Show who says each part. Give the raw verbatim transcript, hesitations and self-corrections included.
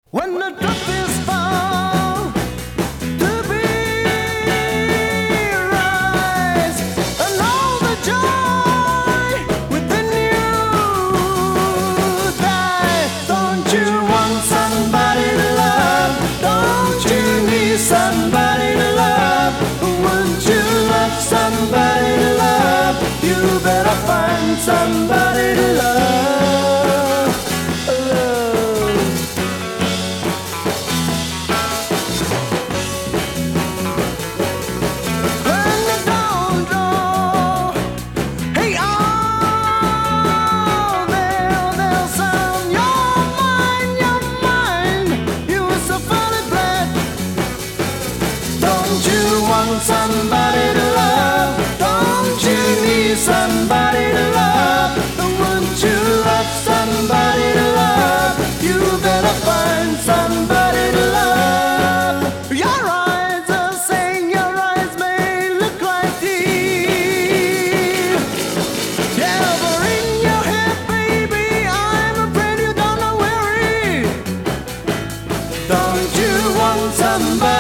Speaker 1: When the truth is found to be rise, and all the joy within you die. Don't you want somebody to love? Don't you need somebody to love? Wouldn't you love somebody to love? You better find somebody to love. Somebody to love, don't you need somebody to love? Wouldn't you love somebody to love? You better find somebody to love. Your eyes are saying your eyes may look like these. Never in your head, baby, I'm afraid you don't know where it is. Don't you want somebody?